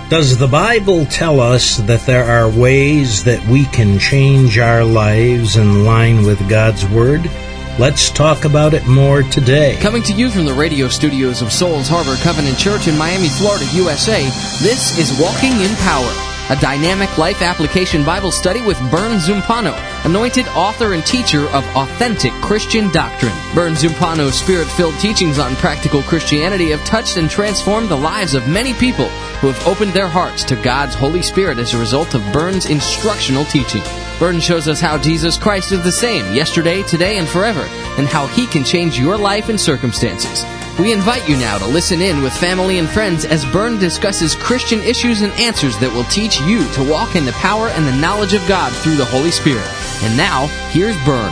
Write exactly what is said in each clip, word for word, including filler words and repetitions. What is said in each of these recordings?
Does the Bible tell us that there are ways that we can change our lives in line with God's Word? Let's talk about it more today. Coming to you from the radio studios of Souls Harbor Covenant Church in Miami, Florida, U S A, this is Walking in Power, a dynamic life application Bible study with Bern Zumpano, anointed author and teacher of authentic Christian doctrine. Bern Zumpano's spirit-filled teachings on practical Christianity have touched and transformed the lives of many people who have opened their hearts to God's Holy Spirit as a result of Bern's instructional teaching. Bern shows us how Jesus Christ is the same yesterday, today, and forever, and how He can change your life and circumstances. We invite you now to listen in with family and friends as Bern discusses Christian issues and answers that will teach you to walk in the power and the knowledge of God through the Holy Spirit. And now, here's Bern.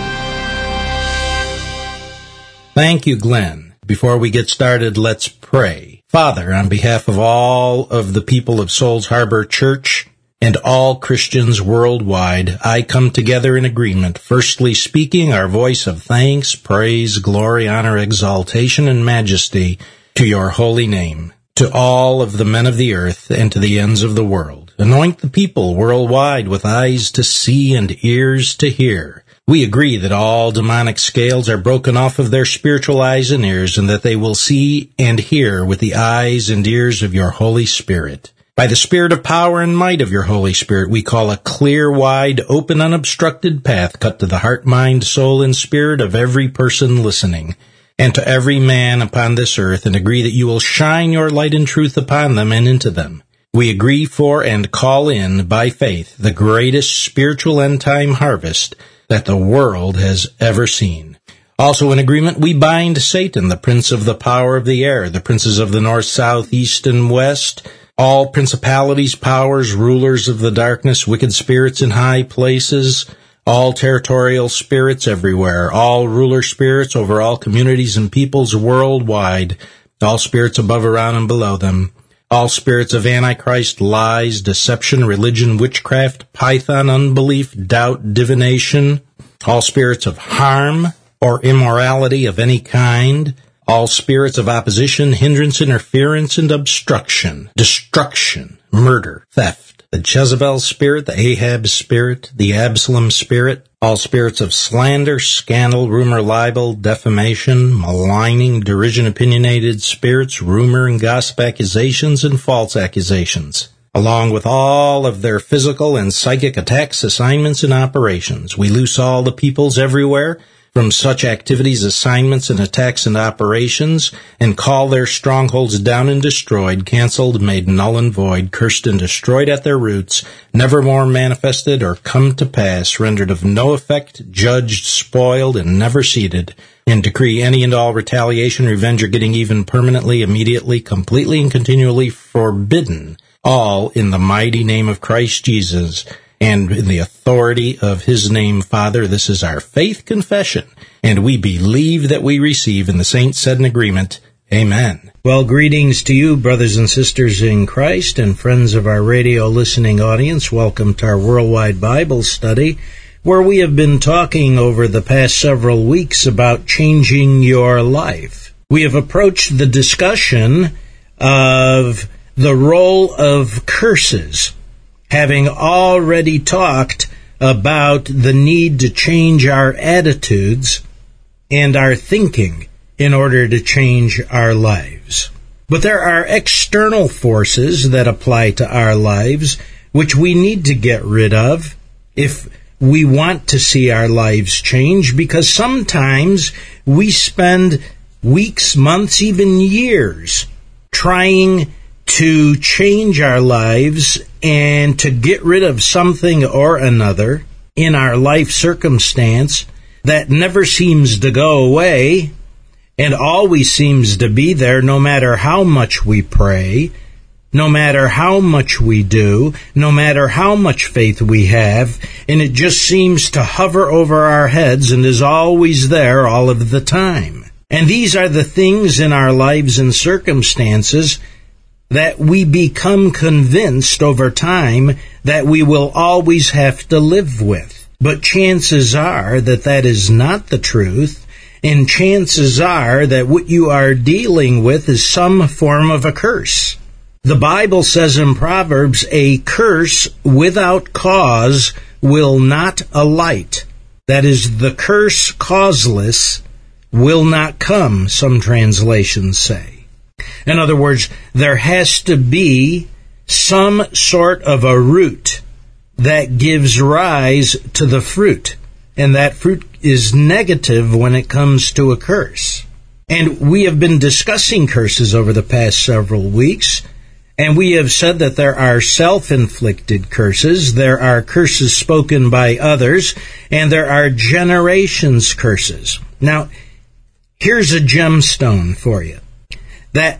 Thank you, Glenn. Before we get started, let's pray. Father, on behalf of all of the people of Souls Harbor Church and all Christians worldwide, I come together in agreement, firstly speaking our voice of thanks, praise, glory, honor, exaltation, and majesty to your holy name, to all of the men of the earth and to the ends of the world. Anoint the people worldwide with eyes to see and ears to hear. We agree that all demonic scales are broken off of their spiritual eyes and ears, and that they will see and hear with the eyes and ears of your Holy Spirit. By the spirit of power and might of your Holy Spirit, we call a clear, wide, open, unobstructed path cut to the heart, mind, soul, and spirit of every person listening, and to every man upon this earth, and agree that you will shine your light and truth upon them and into them. We agree for and call in, by faith, the greatest spiritual end-time harvest that the world has ever seen. Also in agreement, we bind Satan, the prince of the power of the air, the princes of the north, south, east, and west, all principalities, powers, rulers of the darkness, wicked spirits in high places, all territorial spirits everywhere, all ruler spirits over all communities and peoples worldwide, all spirits above, around, and below them, all spirits of Antichrist, lies, deception, religion, witchcraft, python, unbelief, doubt, divination, all spirits of harm or immorality of any kind, all spirits of opposition, hindrance, interference, and obstruction, destruction, murder, theft, the Jezebel spirit, the Ahab spirit, the Absalom spirit, all spirits of slander, scandal, rumor, libel, defamation, maligning, derision, opinionated spirits, rumor and gossip accusations, and false accusations, along with all of their physical and psychic attacks, assignments, and operations. We loose all the peoples everywhere from such activities, assignments, and attacks and operations, and call their strongholds down and destroyed, canceled, made null and void, cursed and destroyed at their roots, never more manifested or come to pass, rendered of no effect, judged, spoiled, and never seated, and decree any and all retaliation, revenge, or getting even permanently, immediately, completely, and continually forbidden, all in the mighty name of Christ Jesus, and in the authority of His name, Father. This is our faith confession, and we believe that we receive, and the saints said in agreement, Amen. Well, greetings to you, brothers and sisters in Christ, and friends of our radio listening audience. Welcome to our worldwide Bible study, where we have been talking over the past several weeks about changing your life. We have approached the discussion of the role of curses, having already talked about the need to change our attitudes and our thinking in order to change our lives. But there are external forces that apply to our lives which we need to get rid of if we want to see our lives change, because sometimes we spend weeks, months, even years trying to change our lives and to get rid of something or another in our life circumstance that never seems to go away and always seems to be there no matter how much we pray, no matter how much we do, no matter how much faith we have, and it just seems to hover over our heads and is always there all of the time. And these are the things in our lives and circumstances that we become convinced over time that we will always have to live with. But chances are that that is not the truth, and chances are that what you are dealing with is some form of a curse. The Bible says in Proverbs, a curse without cause will not alight. That is, the curse causeless will not come, some translations say. In other words, there has to be some sort of a root that gives rise to the fruit. And that fruit is negative when it comes to a curse. And we have been discussing curses over the past several weeks. And we have said that there are self-inflicted curses, there are curses spoken by others, and there are generations curses. Now, here's a gemstone for you. That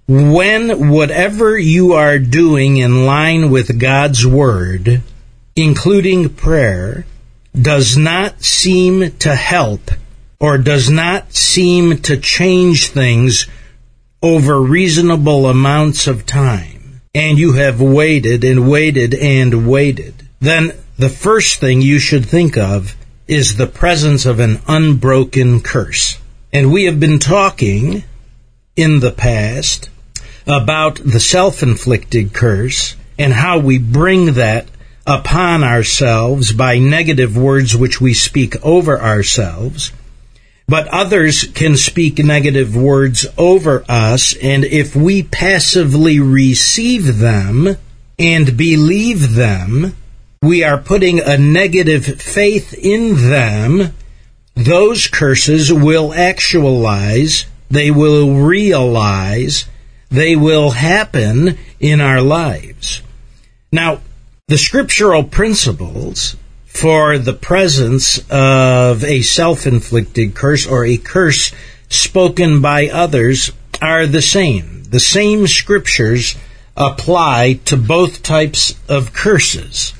when whatever you are doing in line with God's Word, including prayer, does not seem to help or does not seem to change things over reasonable amounts of time, and you have waited and waited and waited, then the first thing you should think of is the presence of an unbroken curse. And we have been talking in the past about the self-inflicted curse and how we bring that upon ourselves by negative words which we speak over ourselves. But others can speak negative words over us, and if we passively receive them and believe them, we are putting a negative faith in them. Those curses will actualize, they will realize, they will happen in our lives. Now, the scriptural principles for the presence of a self-inflicted curse or a curse spoken by others are the same. The same scriptures apply to both types of curses.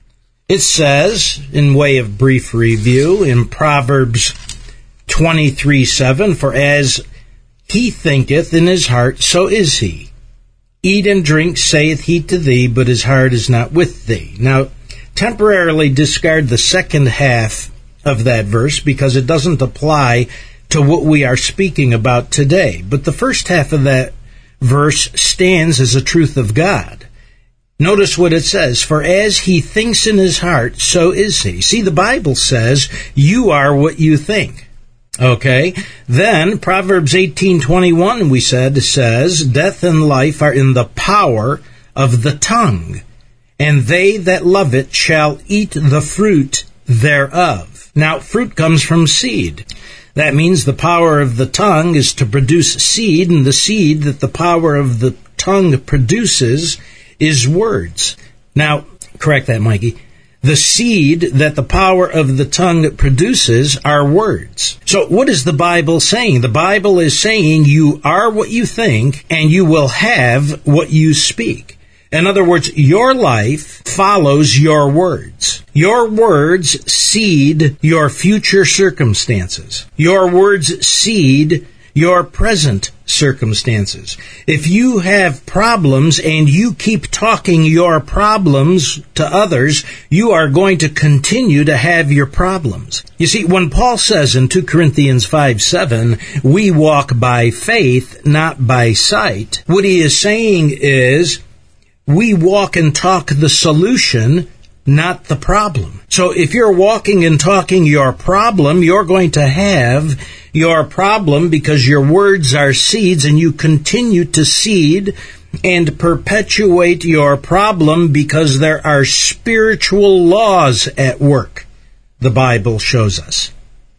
It says, in way of brief review, in Proverbs twenty-three seven, for as he thinketh in his heart, so is he. Eat and drink, saith he to thee, but his heart is not with thee. Now, temporarily discard the second half of that verse because it doesn't apply to what we are speaking about today. But the first half of that verse stands as a truth of God. Notice what it says, for as he thinks in his heart, so is he. See, the Bible says you are what you think. Okay? Then, Proverbs eighteen twenty-one, we said, says, death and life are in the power of the tongue, and they that love it shall eat the fruit thereof. Now, fruit comes from seed. That means the power of the tongue is to produce seed, and the seed that the power of the tongue produces is words. Now, correct that, Mikey. The seed that the power of the tongue produces are words. So what is the Bible saying? The Bible is saying you are what you think, and you will have what you speak. In other words, your life follows your words. Your words seed your future circumstances. Your words seed your present circumstances. If you have problems and you keep talking your problems to others, you are going to continue to have your problems. You see, when Paul says in Second Corinthians five seven, we walk by faith, not by sight, what he is saying is, we walk and talk the solution, not the problem. So if you're walking and talking your problem, you're going to have your problem because your words are seeds and you continue to seed and perpetuate your problem because there are spiritual laws at work, the Bible shows us.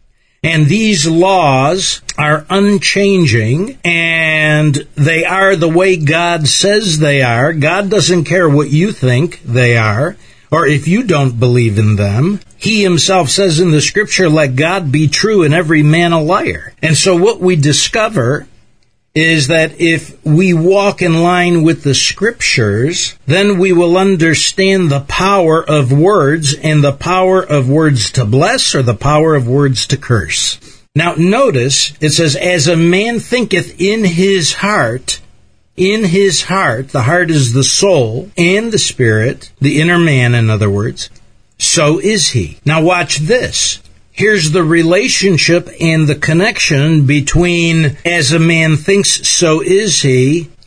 And these laws are unchanging, and they are the way God says they are. God doesn't care what you think they are, or if you don't believe in them. He himself says in the scripture, let God be true and every man a liar. And so what we discover is that if we walk in line with the scriptures, then we will understand the power of words and the power of words to bless or the power of words to curse. Now notice, it says, as a man thinketh in his heart, in his heart, the heart is the soul and the spirit, the inner man in other words, so is he. Now watch this. Here's the relationship and the connection between as a man thinks, so is he,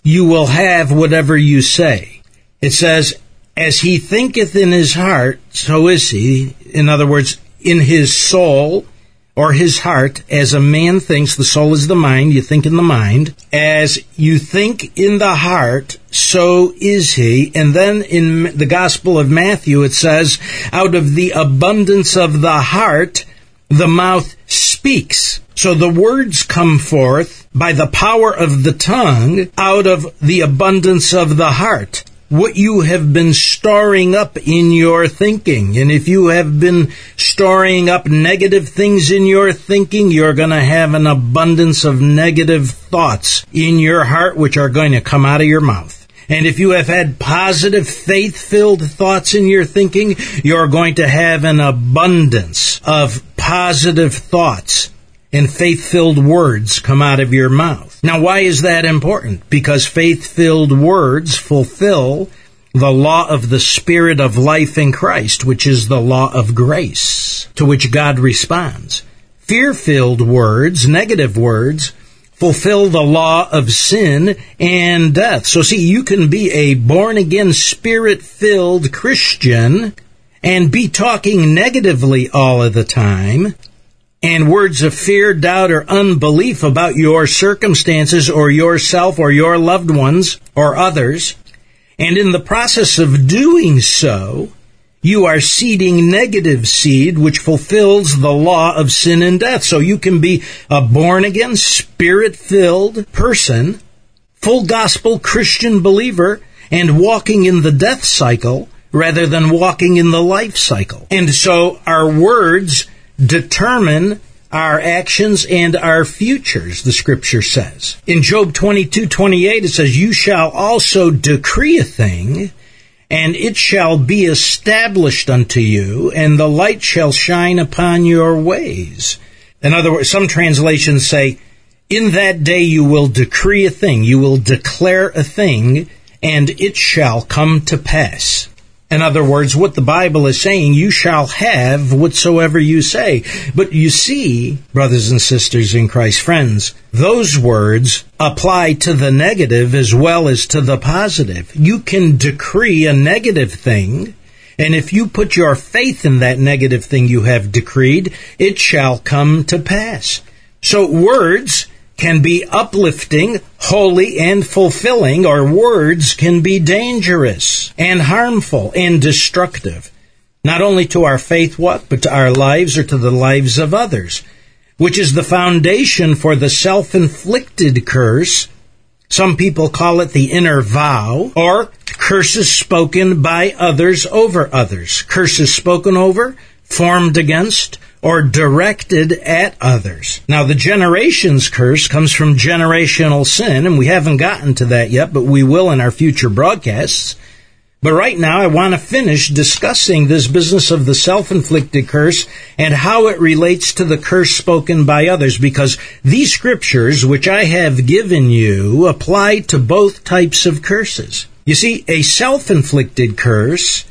you will have whatever you say. It says, as he thinketh in his heart, so is he. In other words, in his soul or his heart, as a man thinks, the soul is the mind, you think in the mind. As you think in the heart, so is he. And then in the Gospel of Matthew, it says, out of the abundance of the heart, the mouth speaks. So the words come forth by the power of the tongue out of the abundance of the heart. What you have been storing up in your thinking. And if you have been storing up negative things in your thinking, you're going to have an abundance of negative thoughts in your heart, which are going to come out of your mouth. And if you have had positive, faith-filled thoughts in your thinking, you're going to have an abundance of positive thoughts and faith-filled words come out of your mouth. Now, why is that important? Because faith-filled words fulfill the law of the Spirit of life in Christ, which is the law of grace, to which God responds. Fear-filled words, negative words, fulfill the law of sin and death. So see, you can be a born-again, Spirit-filled Christian and be talking negatively all of the time, and words of fear, doubt, or unbelief about your circumstances or yourself or your loved ones or others. And in the process of doing so, you are seeding negative seed, which fulfills the law of sin and death. So you can be a born-again, Spirit-filled person, full gospel Christian believer, and walking in the death cycle rather than walking in the life cycle. And so our words determine our actions and our futures, the Scripture says. In Job twenty-two twenty-eight, it says, you shall also decree a thing, and it shall be established unto you, and the light shall shine upon your ways. In other words, some translations say, in that day you will decree a thing, you will declare a thing, and it shall come to pass. In other words, what the Bible is saying, you shall have whatsoever you say. But you see, brothers and sisters in Christ, friends, those words apply to the negative as well as to the positive. You can decree a negative thing, and if you put your faith in that negative thing you have decreed, it shall come to pass. So words can be uplifting, holy, and fulfilling, or words can be dangerous and harmful and destructive, not only to our faith walk, but to our lives or to the lives of others, which is the foundation for the self-inflicted curse. Some people call it the inner vow, or curses spoken by others over others. Curses spoken over, formed against, or directed at others. Now, the generations curse comes from generational sin, and we haven't gotten to that yet, but we will in our future broadcasts. But right now, I want to finish discussing this business of the self-inflicted curse and how it relates to the curse spoken by others, because these scriptures, which I have given you, apply to both types of curses. You see, a self-inflicted curse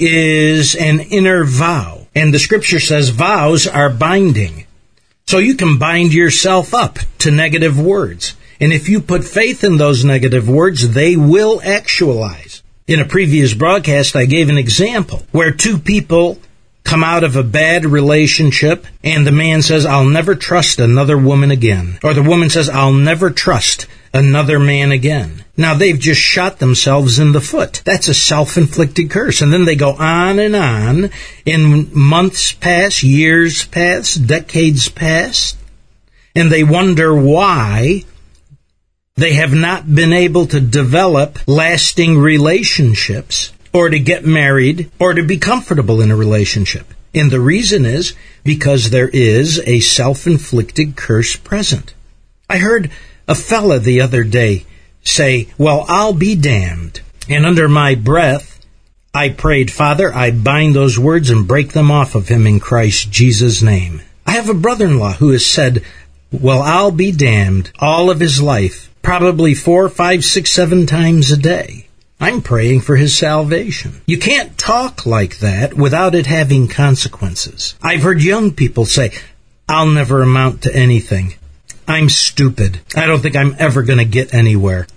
is an inner vow. And the Scripture says vows are binding. So you can bind yourself up to negative words. And if you put faith in those negative words, they will actualize. In a previous broadcast, I gave an example where two people come out of a bad relationship, and the man says, I'll never trust another woman again. Or the woman says, I'll never trust another man again. Now, they've just shot themselves in the foot. That's a self-inflicted curse. And then they go on and on, in months pass, years pass, decades pass, and they wonder why they have not been able to develop lasting relationships, or to get married, or to be comfortable in a relationship. And the reason is because there is a self-inflicted curse present. I heard a fella the other day say, well, I'll be damned. And under my breath, I prayed, Father, I bind those words and break them off of him in Christ Jesus' name. I have a brother-in-law who has said, well, I'll be damned all of his life, probably four, five, six, seven times a day. I'm praying for his salvation. You can't talk like that without it having consequences. I've heard young people say, I'll never amount to anything. I'm stupid. I don't think I'm ever going to get anywhere.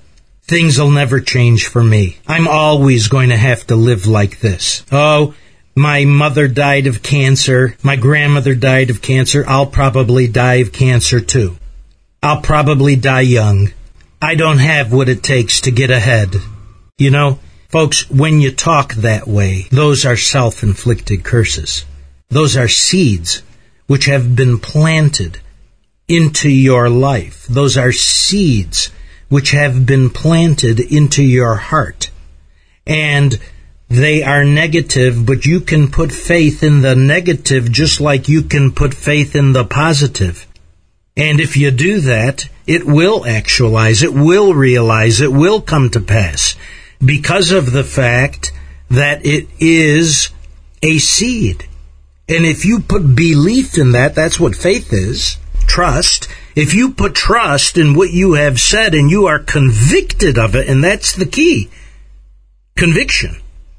things will never change for me. I'm always going to have to live like this. Oh, my mother died of cancer. My grandmother died of cancer. I'll probably die of cancer too. I'll probably die young. I don't have what it takes to get ahead. You know, folks, when you talk that way, those are self-inflicted curses. Those are seeds which have been planted into your life. Those are seeds which have been planted into your heart. And they are negative, but you can put faith in the negative just like you can put faith in the positive. And if you do that, it will actualize, it will realize, it will come to pass because of the fact that it is a seed. And if you put belief in that, that's what faith is, trust. If you put trust in what you have said and you are convicted of it, and that's the key, conviction.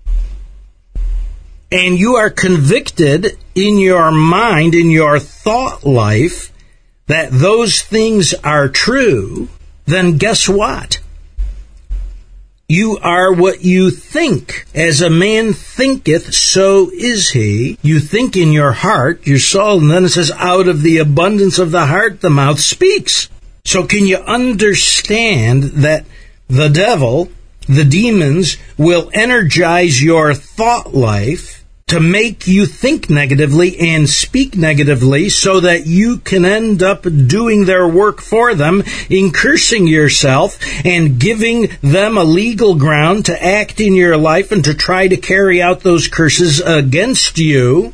And you are convicted in your mind, in your thought life, that those things are true, then guess what? You are what you think. As a man thinketh, so is he. You think in your heart, your soul, and then it says, out of the abundance of the heart, the mouth speaks. So can you understand that the devil, the demons, will energize your thought life to make you think negatively and speak negatively so that you can end up doing their work for them, in cursing yourself and giving them a legal ground to act in your life and to try to carry out those curses against you.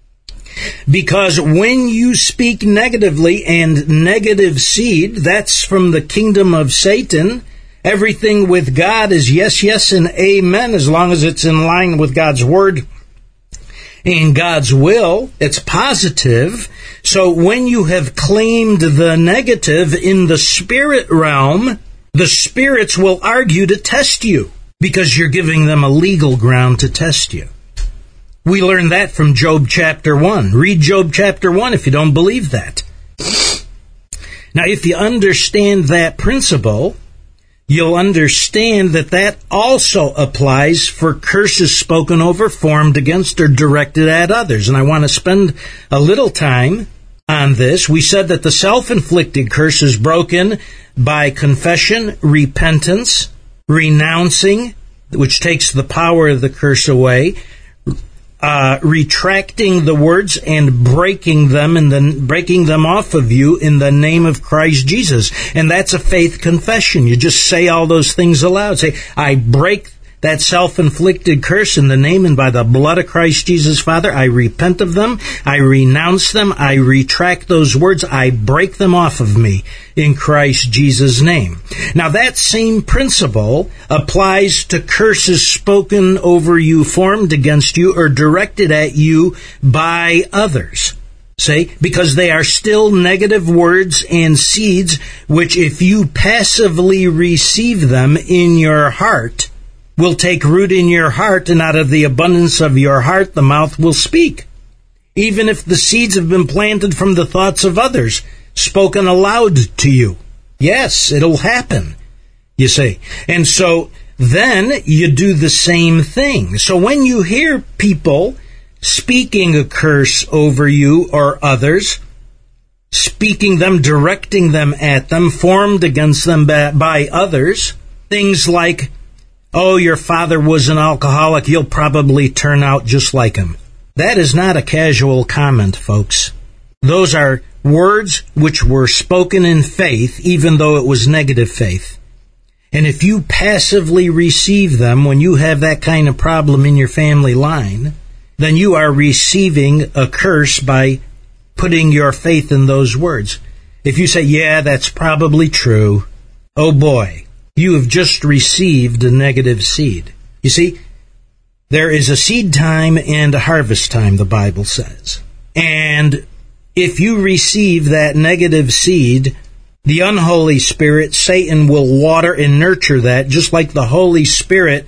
Because when you speak negatively and negative seed, that's from the kingdom of Satan. Everything with God is yes, yes, and amen, as long as it's in line with God's word and God's will. It's positive. So when you have claimed the negative in the spirit realm, the spirits will argue to test you because you're giving them a legal ground to test you. We learned that from Job chapter one. Read Job chapter one if you don't believe that. Now, if you understand that principle, you'll understand that that also applies for curses spoken over, formed against, or directed at others. And I want to spend a little time on this. We said that the self-inflicted curse is broken by confession, repentance, renouncing, which takes the power of the curse away, Uh, retracting the words and breaking them and then breaking them off of you in the name of Christ Jesus. And that's a faith confession. You just say all those things aloud. Say, I break that self-inflicted curse in the name and by the blood of Christ Jesus, Father. I repent of them. I renounce them. I retract those words. I break them off of me in Christ Jesus' name. Now, that same principle applies to curses spoken over you, formed against you, or directed at you by others. See, because they are still negative words and seeds, which if you passively receive them in your heart, will take root in your heart, and out of the abundance of your heart, the mouth will speak. Even if the seeds have been planted from the thoughts of others, spoken aloud to you. Yes, it'll happen, you see. And so then you do the same thing. So when you hear people speaking a curse over you or others, speaking them, directing them at them, formed against them by, by others, things like, oh, your father was an alcoholic, you'll probably turn out just like him. That is not a casual comment, folks. Those are words which were spoken in faith, even though it was negative faith. And if you passively receive them when you have that kind of problem in your family line, then you are receiving a curse by putting your faith in those words. If you say, yeah, that's probably true, oh boy, you have just received a negative seed. You see, there is a seed time and a harvest time, the Bible says. And if you receive that negative seed, the unholy spirit, Satan, will water and nurture that, just like the Holy Spirit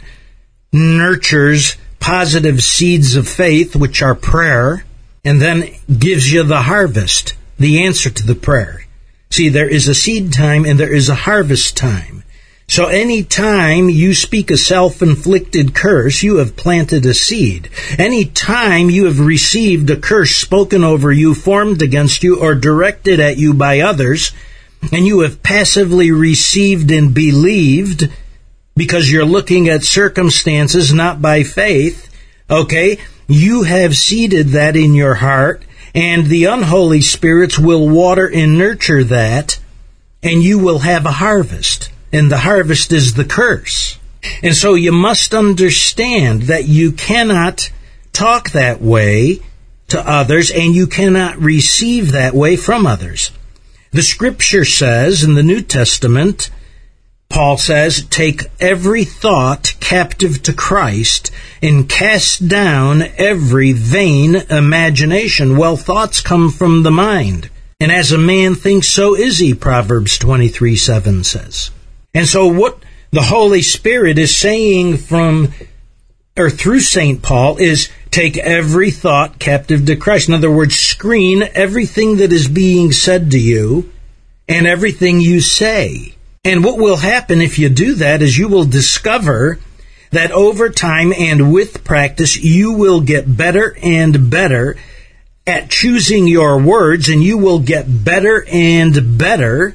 nurtures positive seeds of faith, which are prayer, and then gives you the harvest, the answer to the prayer. See, there is a seed time and there is a harvest time. So any time you speak a self-inflicted curse, you have planted a seed. Any time you have received a curse spoken over you, formed against you, or directed at you by others, and you have passively received and believed because you're looking at circumstances not by faith, okay, you have seeded that in your heart, and the unholy spirits will water and nurture that, and you will have a harvest. And the harvest is the curse. And so you must understand that you cannot talk that way to others, and you cannot receive that way from others. The Scripture says in the New Testament, Paul says, take every thought captive to Christ and cast down every vain imagination. Well, thoughts come from the mind. And as a man thinks, so is he, Proverbs twenty-three seven says. And so what the Holy Spirit is saying from, or through Saint Paul, is take every thought captive to Christ. In other words, screen everything that is being said to you and everything you say. And what will happen if you do that is you will discover that over time and with practice, you will get better and better at choosing your words, and you will get better and better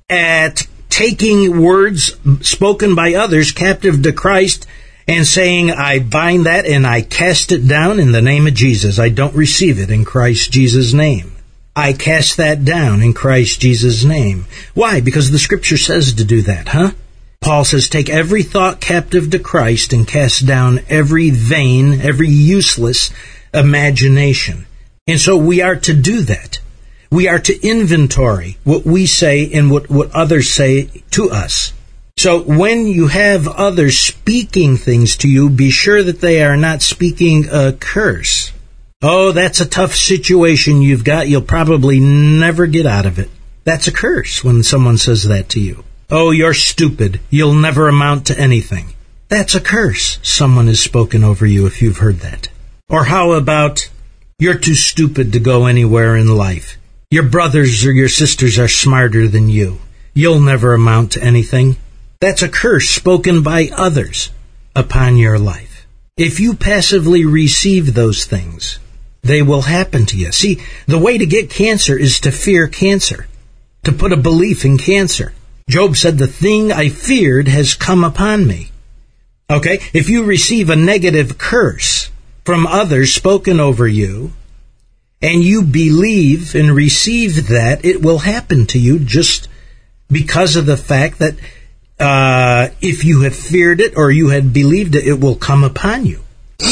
at taking words spoken by others captive to Christ and saying, I bind that and I cast it down in the name of Jesus. I don't receive it in Christ Jesus' name. I cast that down in Christ Jesus' name. Why? Because the Scripture says to do that, huh? Paul says, take every thought captive to Christ and cast down every vain, every useless imagination. And so we are to do that. We are to inventory what we say and what, what others say to us. So when you have others speaking things to you, be sure that they are not speaking a curse. Oh, that's a tough situation you've got. You'll probably never get out of it. That's a curse when someone says that to you. Oh, you're stupid. You'll never amount to anything. That's a curse someone has spoken over you if you've heard that. Or how about, you're too stupid to go anywhere in life. Your brothers or your sisters are smarter than you. You'll never amount to anything. That's a curse spoken by others upon your life. If you passively receive those things, they will happen to you. See, the way to get cancer is to fear cancer, to put a belief in cancer. Job said, the thing I feared has come upon me. Okay? If you receive a negative curse from others spoken over you, and you believe and receive that, it will happen to you just because of the fact that uh, if you have feared it or you had believed it, it will come upon you.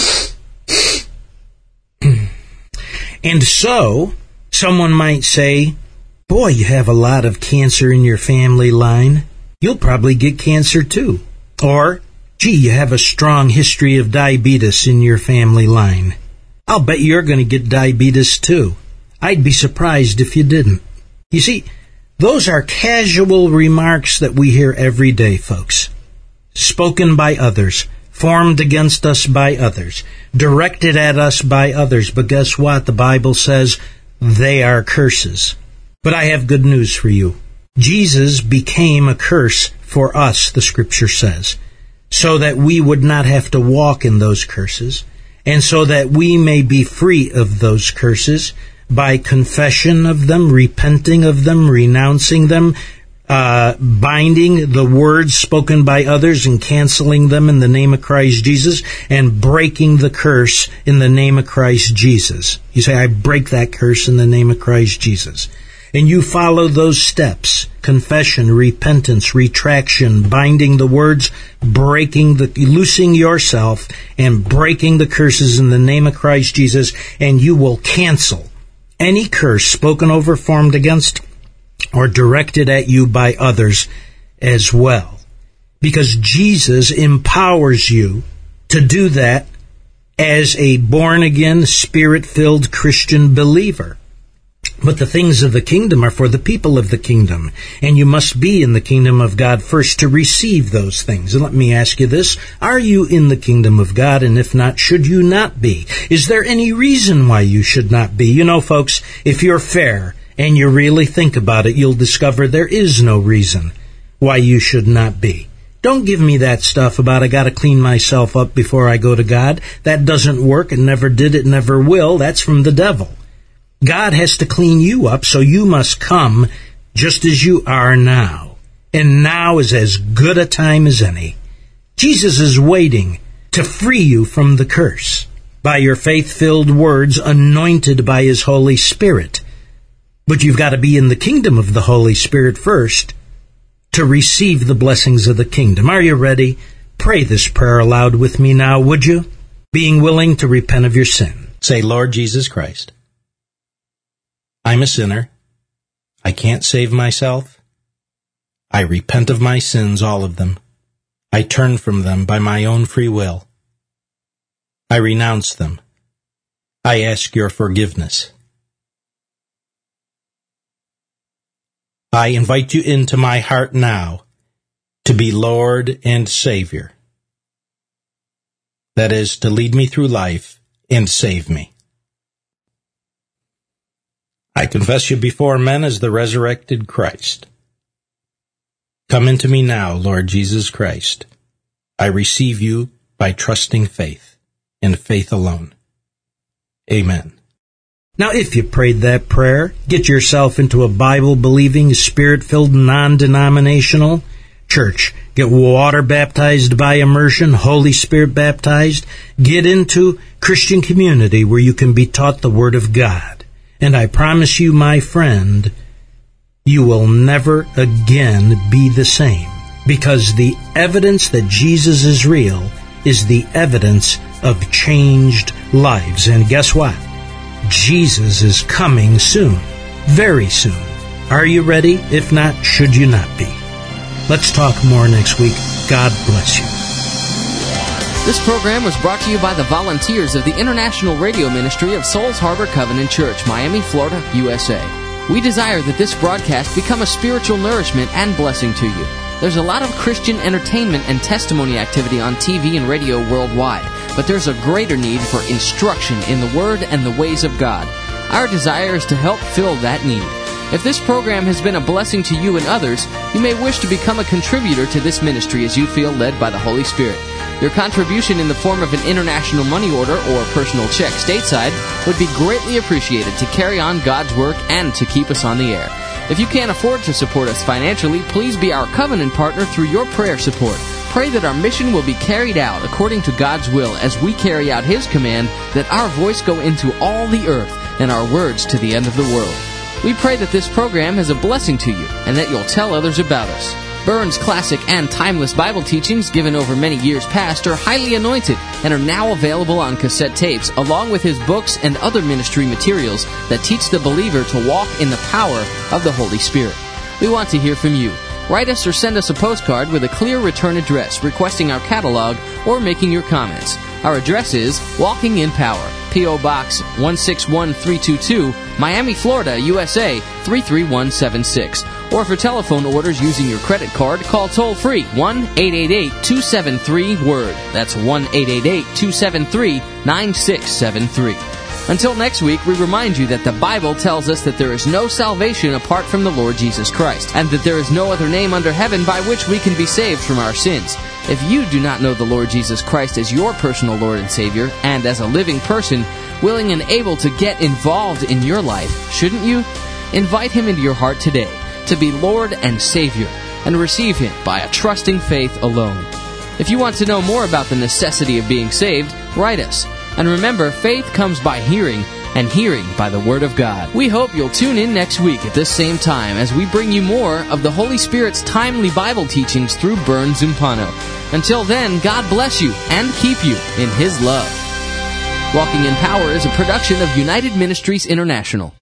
And so, someone might say, boy, you have a lot of cancer in your family line. You'll probably get cancer too. Or, gee, you have a strong history of diabetes in your family line. I'll bet you're going to get diabetes too. I'd be surprised if you didn't. You see, those are casual remarks that we hear every day, folks. Spoken by others, formed against us by others, directed at us by others. But guess what? The Bible says they are curses. But I have good news for you. Jesus became a curse for us, the Scripture says, so that we would not have to walk in those curses, and so that we may be free of those curses by confession of them, repenting of them, renouncing them, uh, binding the words spoken by others and canceling them in the name of Christ Jesus, and breaking the curse in the name of Christ Jesus. You say, I break that curse in the name of Christ Jesus. And you follow those steps: confession, repentance, retraction, binding the words, breaking the, loosing yourself, and breaking the curses in the name of Christ Jesus, and you will cancel any curse spoken over, formed against, or directed at you by others as well. Because Jesus empowers you to do that as a born-again, Spirit-filled Christian believer. But the things of the kingdom are for the people of the kingdom, and you must be in the kingdom of God first to receive those things. And let me ask you this: are you in the kingdom of God? And if not, should you not be? Is there any reason why you should not be? You know, folks, if you're fair and you really think about it, you'll discover there is no reason why you should not be. Don't give me that stuff about I got to clean myself up before I go to God. That doesn't work. It never did. It never will. That's from the devil. God has to clean you up, so you must come just as you are now. And now is as good a time as any. Jesus is waiting to free you from the curse by your faith-filled words anointed by His Holy Spirit. But you've got to be in the kingdom of the Holy Spirit first to receive the blessings of the kingdom. Are you ready? Pray this prayer aloud with me now, would you? Being willing to repent of your sin. Say, Lord Jesus Christ, I'm a sinner. I can't save myself. I repent of my sins, all of them. I turn from them by my own free will. I renounce them. I ask your forgiveness. I invite you into my heart now to be Lord and Savior. That is, to lead me through life and save me. I confess you before men as the resurrected Christ. Come into me now, Lord Jesus Christ. I receive you by trusting faith, and faith alone. Amen. Now, if you prayed that prayer, get yourself into a Bible-believing, Spirit-filled, non-denominational church. Get water-baptized by immersion, Holy Spirit-baptized. Get into Christian community where you can be taught the Word of God. And I promise you, my friend, you will never again be the same, because the evidence that Jesus is real is the evidence of changed lives. And guess what? Jesus is coming soon, very soon. Are you ready? If not, should you not be? Let's talk more next week. God bless you. This program was brought to you by the volunteers of the International Radio Ministry of Souls Harbor Covenant Church, Miami, Florida, U S A. We desire that this broadcast become a spiritual nourishment and blessing to you. There's a lot of Christian entertainment and testimony activity on T V and radio worldwide, but there's a greater need for instruction in the Word and the ways of God. Our desire is to help fill that need. If this program has been a blessing to you and others, you may wish to become a contributor to this ministry as you feel led by the Holy Spirit. Your contribution in the form of an international money order or personal check stateside would be greatly appreciated to carry on God's work and to keep us on the air. If you can't afford to support us financially, please be our covenant partner through your prayer support. Pray that our mission will be carried out according to God's will as we carry out His command that our voice go into all the earth and our words to the end of the world. We pray that this program is a blessing to you and that you'll tell others about us. Burns' classic and timeless Bible teachings given over many years past are highly anointed and are now available on cassette tapes, along with his books and other ministry materials that teach the believer to walk in the power of the Holy Spirit. We want to hear from you. Write us or send us a postcard with a clear return address requesting our catalog or making your comments. Our address is Walking in Power, P O. Box one six one three two two, Miami, Florida, U S A three three one seven six. Or for telephone orders using your credit card, call toll-free one eight eight eight two seven three WORD. That's one eight eight eight two seven three nine six seven three. Until next week, we remind you that the Bible tells us that there is no salvation apart from the Lord Jesus Christ, and that there is no other name under heaven by which we can be saved from our sins. If you do not know the Lord Jesus Christ as your personal Lord and Savior, and as a living person, willing and able to get involved in your life, shouldn't you? Invite Him into your heart today to be Lord and Savior, and receive Him by a trusting faith alone. If you want to know more about the necessity of being saved, write us. And remember, faith comes by hearing, and hearing by the Word of God. We hope you'll tune in next week at this same time as we bring you more of the Holy Spirit's timely Bible teachings through Burns Zumpano. Until then, God bless you and keep you in His love. Walking in Power is a production of United Ministries International.